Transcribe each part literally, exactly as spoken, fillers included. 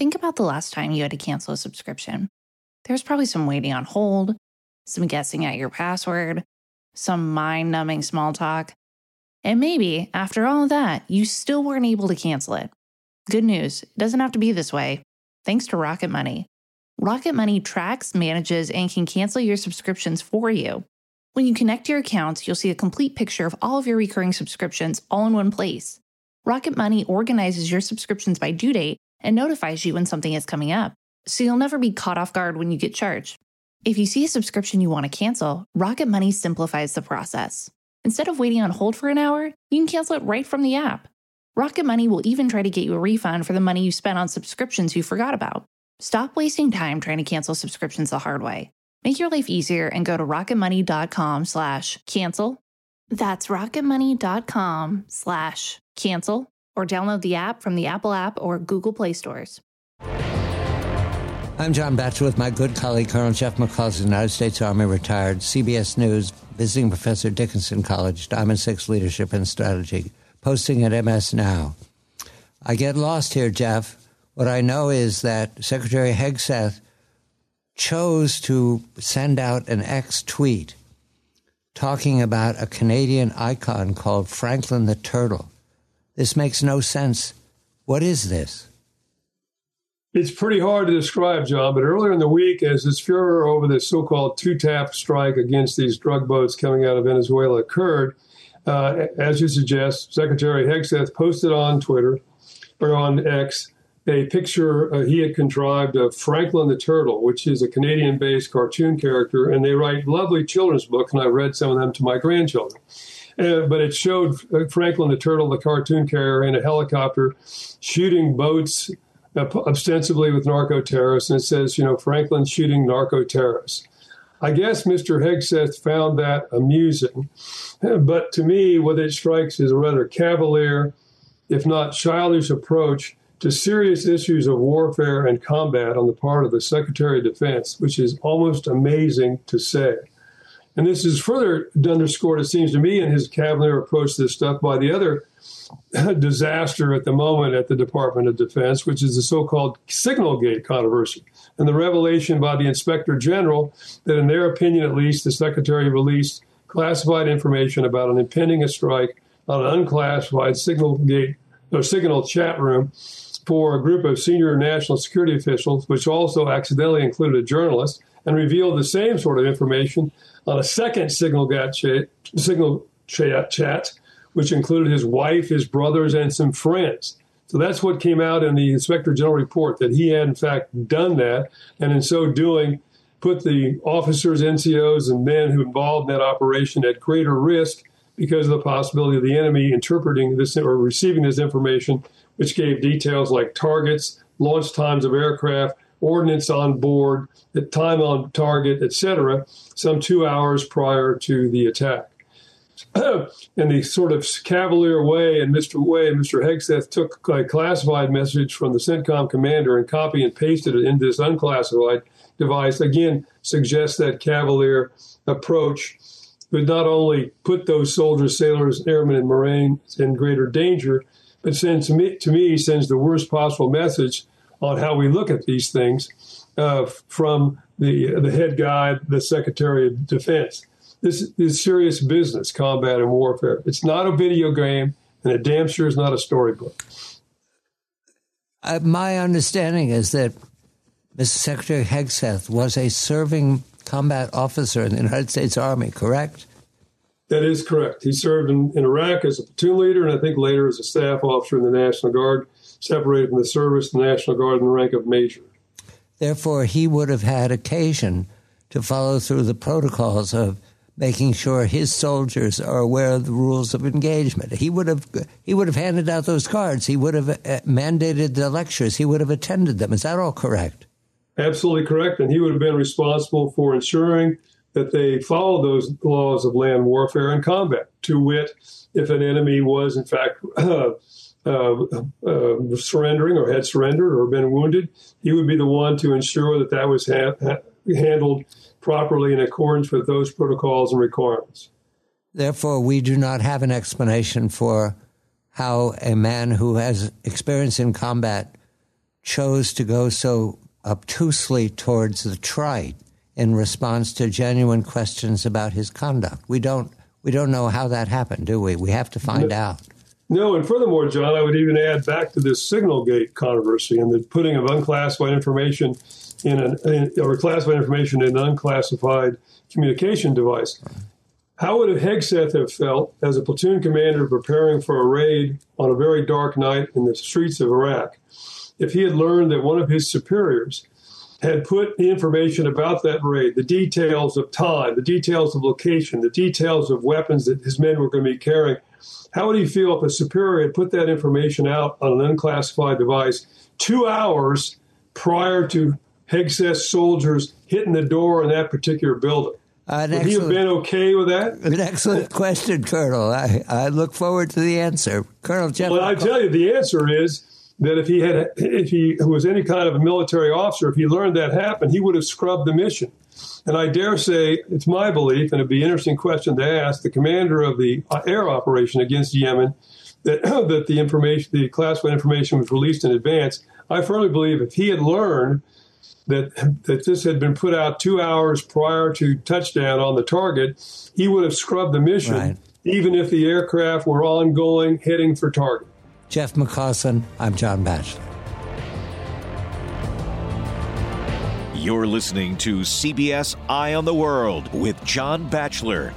Think about the last time you had to cancel a subscription. There was probably some waiting on hold, some guessing at your password, some mind-numbing small talk. And maybe, after all of that, you still weren't able to cancel it. Good news, it doesn't have to be this way. Thanks to Rocket Money. Rocket Money tracks, manages, and can cancel your subscriptions for you. When you connect your accounts, you'll see a complete picture of all of your recurring subscriptions all in one place. Rocket Money organizes your subscriptions by due date and notifies you when something is coming up, so you'll never be caught off guard when you get charged. If you see a subscription you want to cancel, Rocket Money simplifies the process. Instead of waiting on hold for an hour, you can cancel it right from the app. Rocket Money will even try to get you a refund for the money you spent on subscriptions you forgot about. Stop wasting time trying to cancel subscriptions the hard way. Make your life easier and go to rocketmoney.com slash cancel. That's rocketmoney.com slash cancel, or download the app from the Apple app or Google Play stores. I'm John Batchelor with my good colleague, Colonel Jeff McCausey, United States Army retired, C B S News, visiting professor, Dickinson College, Diamond Six Leadership and Strategy, posting at M S Now. I get lost here, Jeff. What I know is that Secretary Hegseth chose to send out an X tweet talking about a Canadian icon called Franklin the Turtle. This makes no sense. What is this? It's pretty hard to describe, John, but earlier in the week, as this furor over this so-called two-tap strike against these drug boats coming out of Venezuela occurred, uh, as you suggest, Secretary Hegseth posted on Twitter, or on X, a picture uh, he had contrived of Franklin the Turtle, which is a Canadian-based cartoon character, and they write lovely children's books, and I read some of them to my grandchildren. Uh, but it showed Franklin the Turtle, the cartoon character, in a helicopter shooting boats uh, ostensibly with narco-terrorists, and it says, you know, Franklin shooting narco-terrorists. I guess Mister Hegseth found that amusing, but to me, what it strikes is a rather cavalier, if not childish, approach to serious issues of warfare and combat on the part of the Secretary of Defense, which is almost amazing to say. And this is further underscored, it seems to me, in his cavalier approach to this stuff by the other disaster at the moment at the Department of Defense, which is the so-called Signalgate controversy, and the revelation by the Inspector General that, in their opinion at least, the Secretary released classified information about an impending strike on an unclassified Signalgate or Signal chat room for a group of senior national security officials, which also accidentally included a journalist, and revealed the same sort of information on a second Signal chat, Signal chat, chat, which included his wife, his brothers, and some friends. So that's what came out in the Inspector General report, that he had, in fact, done that, and in so doing, put the officers, N C Os, and men who involved in that operation at greater risk because of the possibility of the enemy interpreting this or receiving this information, which gave details like targets, launch times of aircraft, ordnance on board, the time on target, et cetera, some two hours prior to the attack. In the sort of cavalier way, and Mister Way, Mister Hegseth took a classified message from the CENTCOM commander and copy and pasted it into this unclassified device, again, suggests that cavalier approach would not only put those soldiers, sailors, airmen, and Marines in greater danger, but sends to me, to me sends the worst possible message on how we look at these things uh, from the the head guy, the Secretary of Defense. This is serious business, combat and warfare. It's not a video game, and it damn sure is not a storybook. Uh, my understanding is that Mister Secretary Hegseth was a serving combat officer in the United States Army, correct? That is correct. He served in, in Iraq as a platoon leader, and I think later as a staff officer in the National Guard, separated from the service, the National Guard in the rank of major. Therefore, he would have had occasion to follow through the protocols of making sure his soldiers are aware of the rules of engagement. He would have he would have handed out those cards. He would have uh, mandated the lectures. He would have attended them. Is that all correct? Absolutely correct. And he would have been responsible for ensuring that they follow those laws of land warfare and combat, to wit, if an enemy was, in fact, uh, uh, uh, surrendering or had surrendered or been wounded, he would be the one to ensure that that was ha- ha- handled properly in accordance with those protocols and requirements. Therefore, we do not have an explanation for how a man who has experience in combat chose to go so obtusely towards the trite in response to genuine questions about his conduct? We don't we don't know how that happened, do we? We have to find no, out. No, and furthermore, John, I would even add back to this Signalgate controversy and the putting of unclassified information in an in, or classified information in an unclassified communication device. How would Hegseth have felt as a platoon commander preparing for a raid on a very dark night in the streets of Iraq if he had learned that one of his superiors had put the information about that raid, the details of time, the details of location, the details of weapons that his men were going to be carrying? How would he feel if a superior had put that information out on an unclassified device two hours prior to Hegseth's soldiers hitting the door in that particular building? Uh, Would he have been okay with that? An excellent question, Colonel. I, I look forward to the answer. Colonel Jeff. Well, I tell you, the answer is that if he had, if he was any kind of a military officer, if he learned that happened, he would have scrubbed the mission. And I dare say, it's my belief, and it'd be an interesting question to ask the commander of the air operation against Yemen, that that the information, the classified information, was released in advance. I firmly believe if he had learned that that this had been put out two hours prior to touchdown on the target, he would have scrubbed the mission, right, even if the aircraft were ongoing, heading for target. Jeff McCausland, I'm John Batchelor. You're listening to C B S Eye on the World with John Batchelor.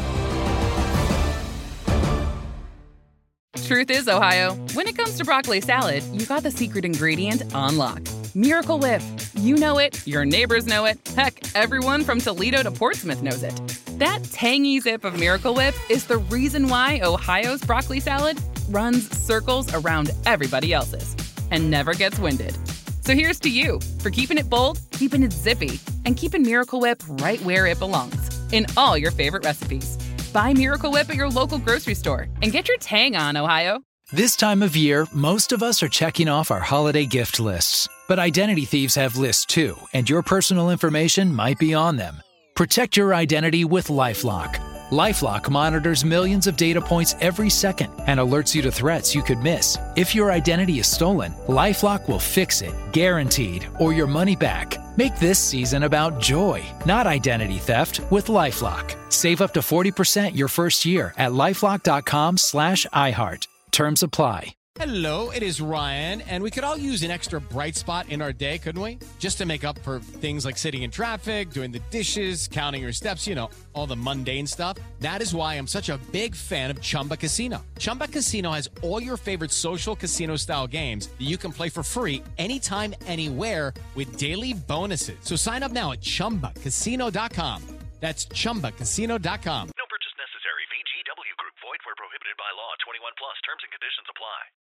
Truth is, Ohio, when it comes to broccoli salad, you got the secret ingredient on lock. Miracle Whip. You know it, your neighbors know it, heck, everyone from Toledo to Portsmouth knows it. That tangy zip of Miracle Whip is the reason why Ohio's broccoli salad runs circles around everybody else's and never gets winded. So here's to you for keeping it bold, keeping it zippy, and keeping Miracle Whip right where it belongs, in all your favorite recipes. Buy Miracle Whip at your local grocery store and get your tang on, Ohio. This time of year, most of us are checking off our holiday gift lists. But identity thieves have lists too, and your personal information might be on them. Protect your identity with LifeLock. LifeLock monitors millions of data points every second and alerts you to threats you could miss. If your identity is stolen, LifeLock will fix it, guaranteed, or your money back. Make this season about joy, not identity theft, with LifeLock. Save up to forty percent your first year at LifeLock.com slash iHeart. Terms apply. Hello, it is Ryan, and we could all use an extra bright spot in our day, couldn't we? Just to make up for things like sitting in traffic, doing the dishes, counting your steps, you know, all the mundane stuff. That is why I'm such a big fan of Chumba Casino. Chumba Casino has all your favorite social casino-style games that you can play for free anytime, anywhere with daily bonuses. So sign up now at Chumba Casino dot com. That's Chumba Casino dot com. No purchase necessary. V G W Group. Void where prohibited by law. twenty-one plus. Terms and conditions apply.